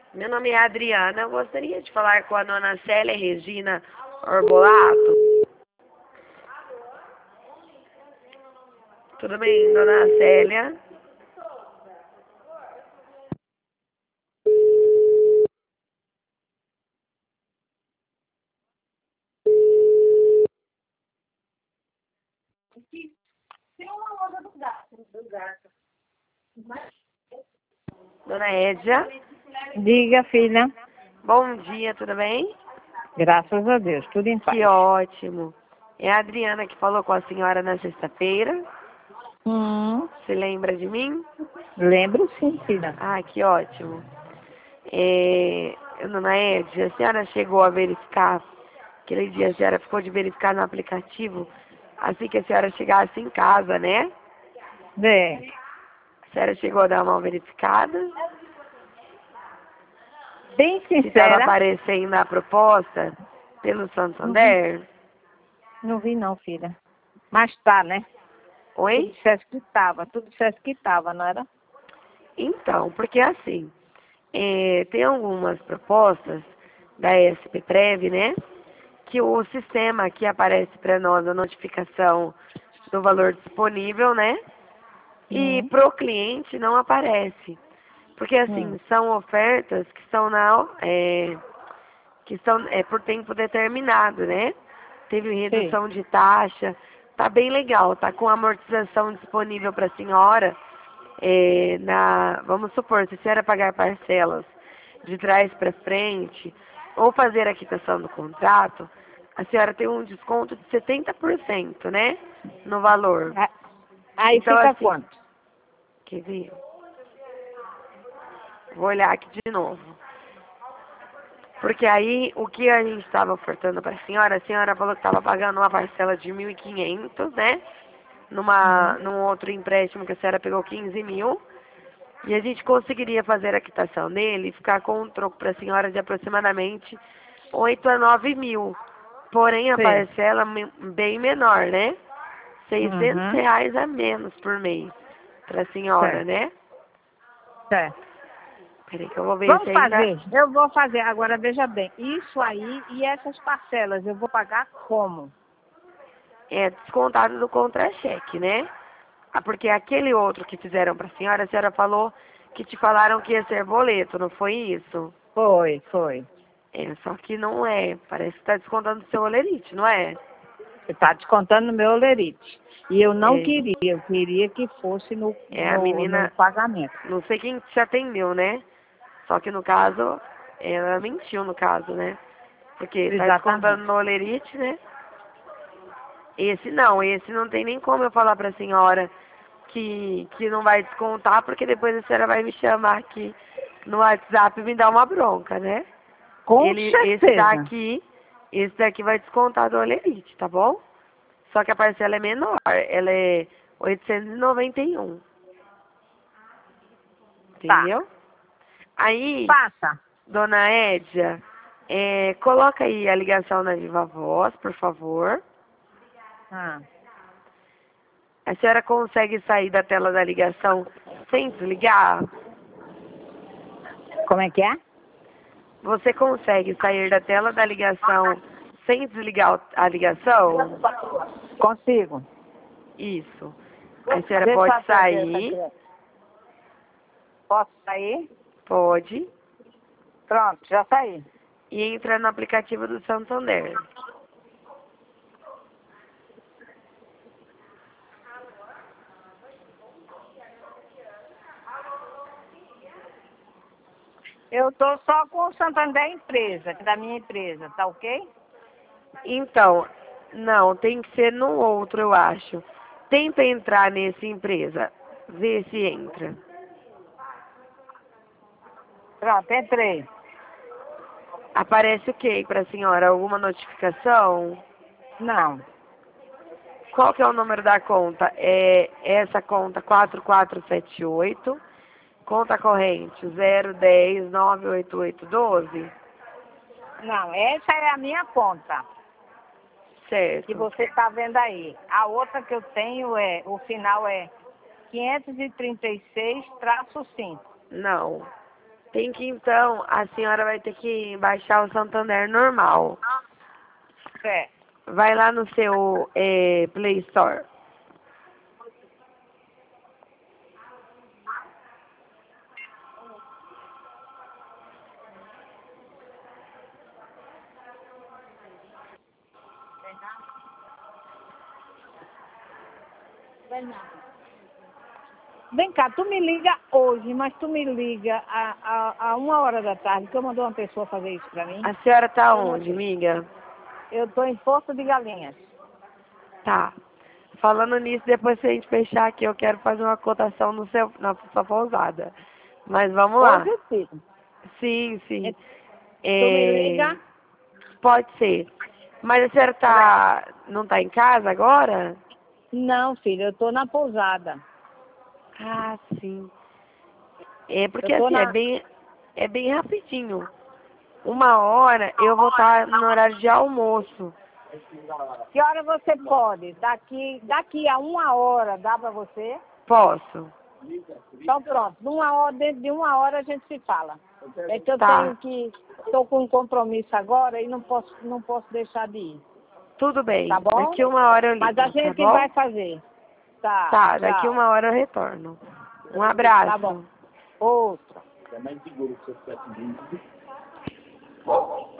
Meu nome é Adriana. Eu gostaria de falar com a dona Célia Regina Orbolato. Tudo bem, dona Célia? Dona Édia? Diga, filha. Bom dia, tudo bem? Graças a Deus, tudo em paz. Que ótimo. É a Adriana que falou com a senhora na sexta-feira. Se lembra de mim? Lembro sim, filha. Ah, que ótimo. Dona Édia, a senhora chegou a verificar, aquele dia a senhora ficou de verificar no aplicativo, assim que a senhora chegasse em casa, né? Bem, A senhora chegou a dar uma verificada? bem Se estava sincera, aparecendo a proposta pelo Santander? não vi não, filha. Mas tá, né? Tu Oi? disseste que tava, não era? Então, porque assim, tem algumas propostas da SPPrev, né? Que o sistema que aparece para nós a notificação do valor disponível, né? E Hum, pro cliente não aparece. Porque hum, assim, são ofertas que são por tempo determinado, né? Teve sim. redução de taxa, tá bem legal, tá com amortização disponível para a senhora. Vamos supor, se a senhora pagar parcelas de trás para frente ou fazer a quitação do contrato, a senhora tem um desconto de 70%, né? No valor. A- Aí Então, fica assim, quanto? quer ver? Vou olhar aqui de novo. Porque aí, o que a gente estava ofertando para a senhora falou que estava pagando uma parcela de 1.500, né? Uhum. Num outro empréstimo que a senhora pegou 15 mil. E a gente conseguiria fazer a quitação dele e ficar com um troco para a senhora de aproximadamente 8 a 9 mil. Porém, a Sim. parcela bem menor, né? 600 Uhum. reais a menos por mês para a senhora, Certo, né? certo. Peraí que eu vou ver se Vamos ainda fazer. Eu vou fazer. Agora, veja bem. Isso aí e essas parcelas eu vou pagar como? é descontado do contra-cheque, né? Ah, porque aquele outro que fizeram para a senhora falou que te falaram que ia ser boleto, não foi isso? Foi, foi. Só que não é. Parece que está descontando do seu olerite, não é? Você está descontando no meu olerite. E eu não É, queria, eu queria que fosse a no menina, pagamento. não sei quem te atendeu, né? Só que no caso, ela mentiu no caso, né? Porque tá descontando Exatamente. no olerite, né? Esse não tem nem como eu falar pra senhora que não vai descontar, porque depois a senhora vai me chamar aqui no WhatsApp e me dar uma bronca, né? Com Ele, certeza. esse daqui vai descontar do olerite, tá bom? Só que a parcela é menor, ela é 891, Tá. entendeu? Aí, Passa. dona Édia, coloca aí a ligação na Viva Voz, por favor. Ah, A senhora consegue sair da tela da ligação sem desligar? como é que é? Você consegue sair da tela da ligação sem desligar a ligação? Consigo. Isso. A senhora Deixa eu pode atender essa sair, criança. Posso sair? pode, Pronto, já saí. e entrar no aplicativo do Santander. Eu tô só com o Santander empresa, da minha empresa, tá ok? Então, não, tem que ser no outro, eu acho. Tenta entrar nessa empresa, vê se entra. Pronto, entrei. Aparece o que para a senhora? Alguma notificação? Não. Qual que é o número da conta? É essa conta 4478, conta corrente 010 98812, Não, essa é a minha conta, que certo? você está vendo aí. A outra que eu tenho o final é 536-5. Não. Tem que então, a senhora vai ter que baixar o Santander normal. É. Vai lá no seu Play Store. Vem cá, tu me liga hoje, mas tu me liga a 1 hora da tarde, que eu mandei uma pessoa fazer isso pra mim. A senhora tá onde, amiga? Eu tô em Porto de Galinhas. Tá. Falando nisso, depois que a gente fechar aqui, eu quero fazer uma cotação na sua pousada. Mas vamos lá. Hoje sim. Sim, sim. Tu me É, liga? pode ser. Mas a senhora não tá em casa agora? Não, filho, eu tô na pousada. Ah, sim. É porque Eu tô assim, na... é bem rapidinho. 1 hora eu vou estar no horário de almoço. Que hora você pode? Daqui a 1 hora, dá pra você? Posso? Então pronto, dentro de 1 hora a gente se fala. É que eu Tá. estou com um compromisso agora e não posso deixar de ir, Tudo tá bem. bom? Daqui 1 hora eu Mas a ligo, tá gente bom? vai fazer. Tá, Tá, daqui tchau. 1 hora eu retorno. Um Tá bom. abraço. Outro.